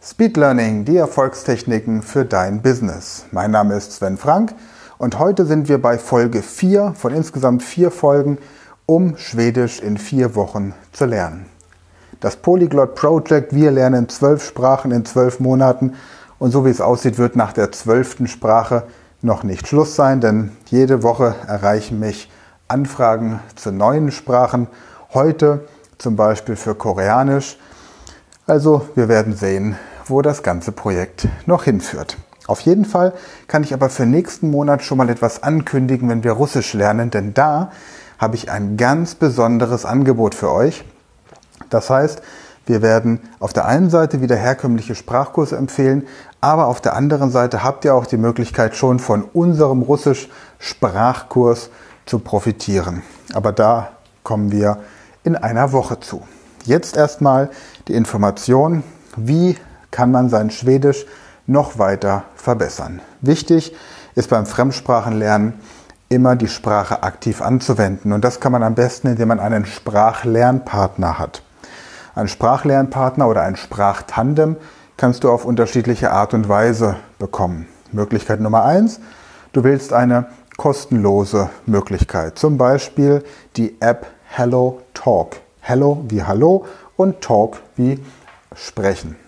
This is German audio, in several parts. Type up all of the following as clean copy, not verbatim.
Speed Learning, die Erfolgstechniken für dein Business. Mein Name ist Sven Frank und heute sind wir bei Folge 4 von insgesamt 4 Folgen, um Schwedisch in 4 Wochen zu lernen. Das Polyglot Project, wir lernen 12 Sprachen in 12 Monaten und so wie es aussieht, wird nach der 12. Sprache noch nicht Schluss sein, denn jede Woche erreichen mich Anfragen zu neuen Sprachen. Heute zum Beispiel für Koreanisch. Also wir werden sehen, wo das ganze Projekt noch hinführt. Auf jeden Fall kann ich aber für nächsten Monat schon mal etwas ankündigen, wenn wir Russisch lernen, denn da habe ich ein ganz besonderes Angebot für euch. Das heißt, wir werden auf der einen Seite wieder herkömmliche Sprachkurse empfehlen, aber auf der anderen Seite habt ihr auch die Möglichkeit, schon von unserem Russisch-Sprachkurs zu profitieren. Aber da kommen wir in einer Woche zu. Jetzt erstmal die Information, wie kann man sein Schwedisch noch weiter verbessern. Wichtig ist beim Fremdsprachenlernen immer die Sprache aktiv anzuwenden und das kann man am besten, indem man einen Sprachlernpartner hat. Ein Sprachlernpartner oder ein Sprachtandem kannst du auf unterschiedliche Art und Weise bekommen. Möglichkeit Nummer 1, du wählst eine kostenlose Möglichkeit, zum Beispiel die App Hello Talk. Hello wie Hallo und Talk wie Sprechen.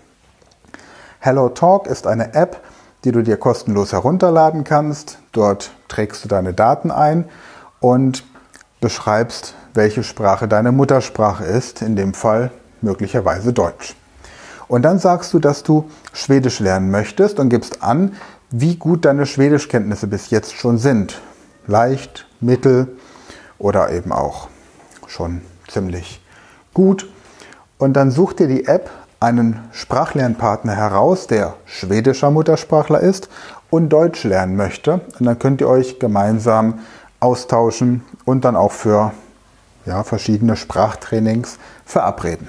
Hello Talk ist eine App, die du dir kostenlos herunterladen kannst. Dort trägst du deine Daten ein und beschreibst, welche Sprache deine Muttersprache ist, in dem Fall möglicherweise Deutsch. Und dann sagst du, dass du Schwedisch lernen möchtest und gibst an, wie gut deine Schwedischkenntnisse bis jetzt schon sind. Leicht, mittel oder eben auch schon ziemlich gut. Und dann such dir die App einen Sprachlernpartner heraus, der schwedischer Muttersprachler ist und Deutsch lernen möchte. Und dann könnt ihr euch gemeinsam austauschen und dann auch für verschiedene Sprachtrainings verabreden.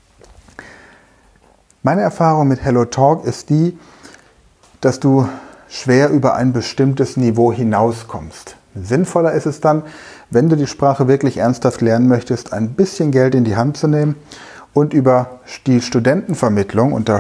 Meine Erfahrung mit Hello Talk ist die, dass du schwer über ein bestimmtes Niveau hinauskommst. Sinnvoller ist es dann, wenn du die Sprache wirklich ernsthaft lernen möchtest, ein bisschen Geld in die Hand zu nehmen und über die Studentenvermittlung unter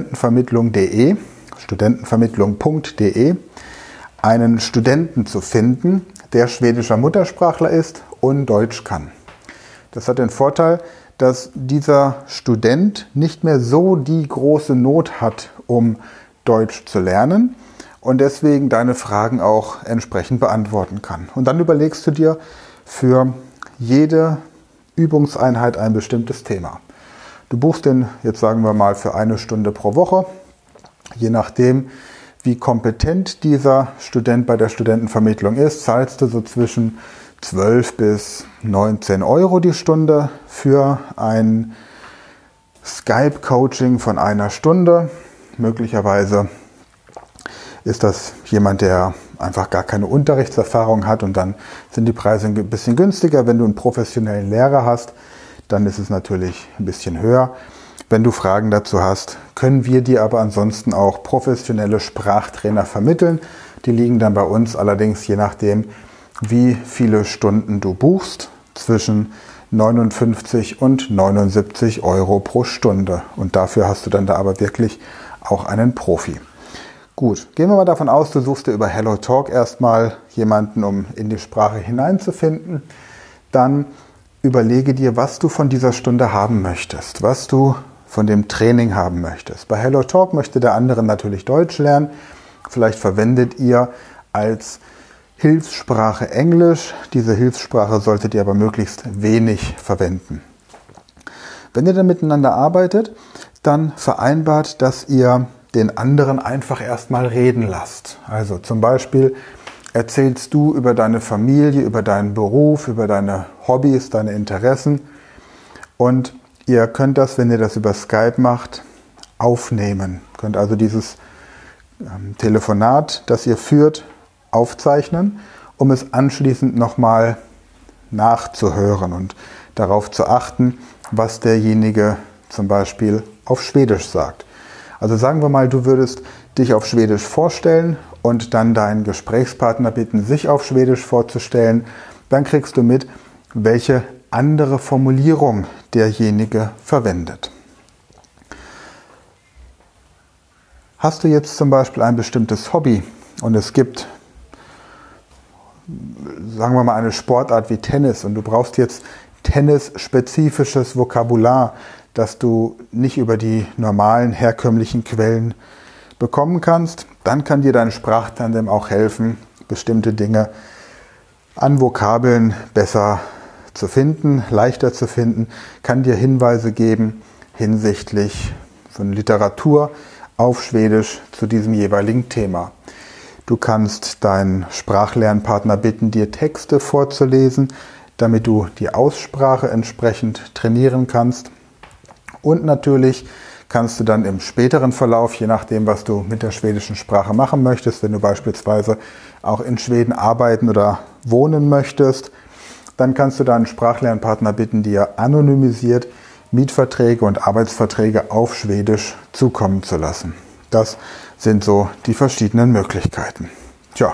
studentenvermittlung.de einen Studenten zu finden, der schwedischer Muttersprachler ist und Deutsch kann. Das hat den Vorteil, dass dieser Student nicht mehr so die große Not hat, um Deutsch zu lernen und deswegen deine Fragen auch entsprechend beantworten kann. Und dann überlegst du dir für jede Übungseinheit ein bestimmtes Thema. Du buchst den, jetzt sagen wir mal, für 1 Stunde pro Woche. Je nachdem, wie kompetent dieser Student bei der Studentenvermittlung ist, zahlst du so zwischen 12 bis 19 Euro die Stunde für ein Skype-Coaching von 1 Stunde. Möglicherweise ist das jemand, der einfach gar keine Unterrichtserfahrung hat und dann sind die Preise ein bisschen günstiger. Wenn du einen professionellen Lehrer hast, dann ist es natürlich ein bisschen höher. Wenn du Fragen dazu hast, können wir dir aber ansonsten auch professionelle Sprachtrainer vermitteln. Die liegen dann bei uns allerdings, je nachdem, wie viele Stunden du buchst, zwischen 59 und 79 Euro pro Stunde. Und dafür hast du dann da aber wirklich auch einen Profi. Gut, gehen wir mal davon aus, du suchst dir über Hello Talk erstmal jemanden, um in die Sprache hineinzufinden. Dann überlege dir, was du von dieser Stunde haben möchtest, was du von dem Training haben möchtest. Bei Hello Talk möchte der andere natürlich Deutsch lernen. Vielleicht verwendet ihr als Hilfssprache Englisch. Diese Hilfssprache solltet ihr aber möglichst wenig verwenden. Wenn ihr dann miteinander arbeitet, dann vereinbart, dass ihr den anderen einfach erstmal reden lasst. Also zum Beispiel erzählst du über deine Familie, über deinen Beruf, über deine Hobbys, deine Interessen und ihr könnt das, wenn ihr das über Skype macht, aufnehmen. Ihr könnt also dieses Telefonat, das ihr führt, aufzeichnen, um es anschließend nochmal nachzuhören und darauf zu achten, was derjenige zum Beispiel auf Schwedisch sagt. Also sagen wir mal, du würdest dich auf Schwedisch vorstellen und dann deinen Gesprächspartner bitten, sich auf Schwedisch vorzustellen. Dann kriegst du mit, welche andere Formulierung derjenige verwendet. Hast du jetzt zum Beispiel ein bestimmtes Hobby und es gibt, sagen wir mal, eine Sportart wie Tennis und du brauchst jetzt tennisspezifisches Vokabular, das du nicht über die normalen herkömmlichen Quellen bekommen kannst, dann kann dir dein Sprachtandem auch helfen, bestimmte Dinge an Vokabeln besser zu finden, leichter zu finden, kann dir Hinweise geben hinsichtlich von Literatur auf Schwedisch zu diesem jeweiligen Thema. Du kannst deinen Sprachlernpartner bitten, dir Texte vorzulesen, damit du die Aussprache entsprechend trainieren kannst. Und natürlich kannst du dann im späteren Verlauf, je nachdem, was du mit der schwedischen Sprache machen möchtest, wenn du beispielsweise auch in Schweden arbeiten oder wohnen möchtest, dann kannst du deinen Sprachlernpartner bitten, dir anonymisiert Mietverträge und Arbeitsverträge auf Schwedisch zukommen zu lassen. Das sind so die verschiedenen Möglichkeiten. Tja,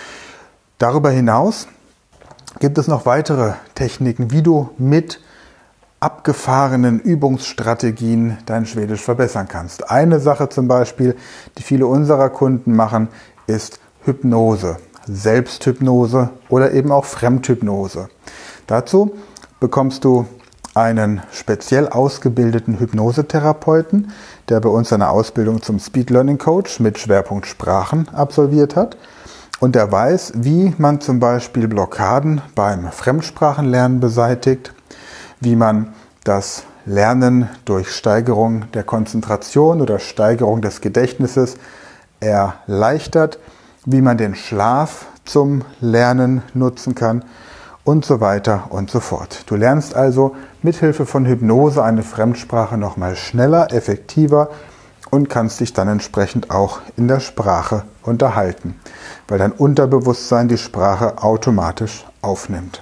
darüber hinaus gibt es noch weitere Techniken, wie du mit abgefahrenen Übungsstrategien dein Schwedisch verbessern kannst. Eine Sache zum Beispiel, die viele unserer Kunden machen, ist Hypnose, Selbsthypnose oder eben auch Fremdhypnose. Dazu bekommst du einen speziell ausgebildeten Hypnosetherapeuten, der bei uns eine Ausbildung zum Speed Learning Coach mit Schwerpunkt Sprachen absolviert hat. Und der weiß, wie man zum Beispiel Blockaden beim Fremdsprachenlernen beseitigt, wie man das Lernen durch Steigerung der Konzentration oder Steigerung des Gedächtnisses erleichtert, wie man den Schlaf zum Lernen nutzen kann und so weiter und so fort. Du lernst also mithilfe von Hypnose eine Fremdsprache nochmal schneller, effektiver und kannst dich dann entsprechend auch in der Sprache unterhalten, weil dein Unterbewusstsein die Sprache automatisch aufnimmt.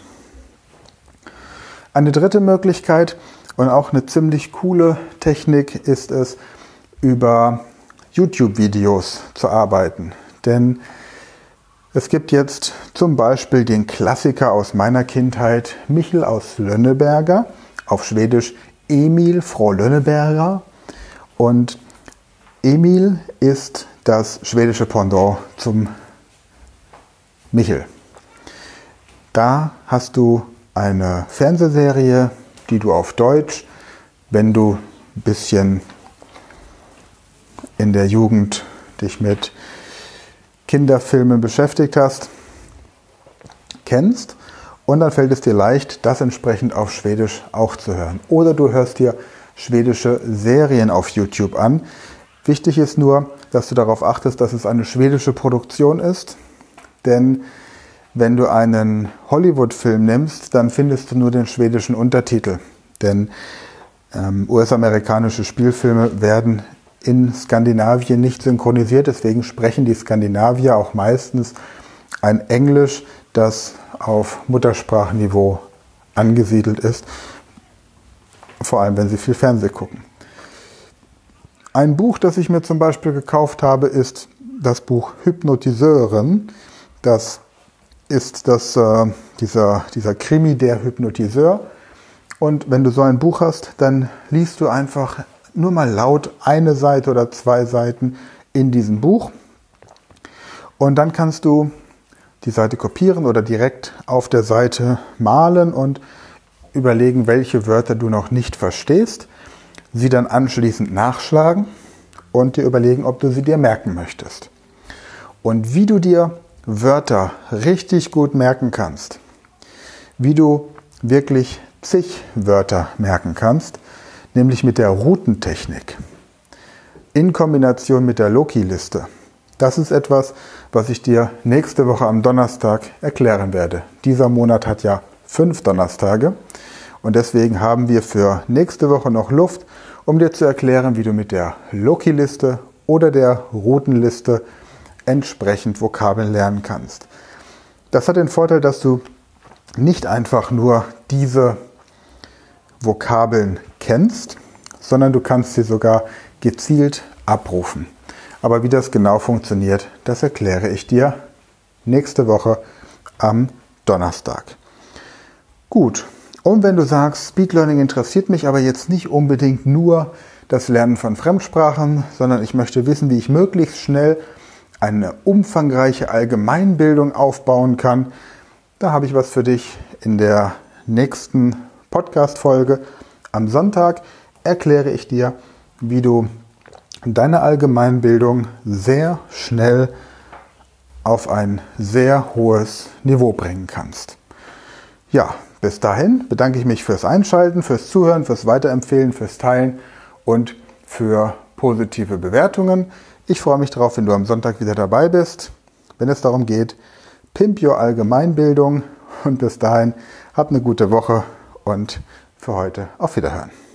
Eine dritte Möglichkeit und auch eine ziemlich coole Technik ist es, über YouTube-Videos zu arbeiten. Denn es gibt jetzt zum Beispiel den Klassiker aus meiner Kindheit, Michel aus Lönneberger, auf Schwedisch Emil Frau Lönneberger. Und Emil ist das schwedische Pendant zum Michel. Da hast du eine Fernsehserie, die du auf Deutsch, wenn du ein bisschen in der Jugend dich mit Kinderfilmen beschäftigt hast, kennst. Und dann fällt es dir leicht, das entsprechend auf Schwedisch auch zu hören. Oder du hörst dir schwedische Serien auf YouTube an. Wichtig ist nur, dass du darauf achtest, dass es eine schwedische Produktion ist. Denn wenn du einen Hollywood-Film nimmst, dann findest du nur den schwedischen Untertitel. Denn US-amerikanische Spielfilme werden in Skandinavien nicht synchronisiert. Deswegen sprechen die Skandinavier auch meistens ein Englisch, das auf Muttersprachenniveau angesiedelt ist. Vor allem, wenn sie viel Fernsehen gucken. Ein Buch, das ich mir zum Beispiel gekauft habe, ist das Buch Hypnotiseuren. Das ist dieser Krimi, der Hypnotiseur. Und wenn du so ein Buch hast, dann liest du einfach nur mal laut eine Seite oder 2 Seiten in diesem Buch. Und dann kannst du die Seite kopieren oder direkt auf der Seite malen und überlegen, welche Wörter du noch nicht verstehst, sie dann anschließend nachschlagen und dir überlegen, ob du sie dir merken möchtest. Und wie du dir Wörter richtig gut merken kannst, wie du wirklich zig Wörter merken kannst, nämlich mit der Routentechnik in Kombination mit der Loki-Liste. Das ist etwas, was ich dir nächste Woche am Donnerstag erklären werde. Dieser Monat hat ja 5 Donnerstage und deswegen haben wir für nächste Woche noch Luft, um dir zu erklären, wie du mit der Loki-Liste oder der Routenliste entsprechend Vokabeln lernen kannst. Das hat den Vorteil, dass du nicht einfach nur diese Vokabeln kennst, sondern du kannst sie sogar gezielt abrufen. Aber wie das genau funktioniert, das erkläre ich dir nächste Woche am Donnerstag. Gut, und wenn du sagst, Speed Learning interessiert mich aber jetzt nicht unbedingt nur das Lernen von Fremdsprachen, sondern ich möchte wissen, wie ich möglichst schnell eine umfangreiche Allgemeinbildung aufbauen kann. Da habe ich was für dich in der nächsten Podcast-Folge. Am Sonntag erkläre ich dir, wie du deine Allgemeinbildung sehr schnell auf ein sehr hohes Niveau bringen kannst. Ja, bis dahin bedanke ich mich fürs Einschalten, fürs Zuhören, fürs Weiterempfehlen, fürs Teilen und für positive Bewertungen. Ich freue mich darauf, wenn du am Sonntag wieder dabei bist, wenn es darum geht, Pimp Your Allgemeinbildung. Und bis dahin, hab eine gute Woche und für heute auf Wiederhören.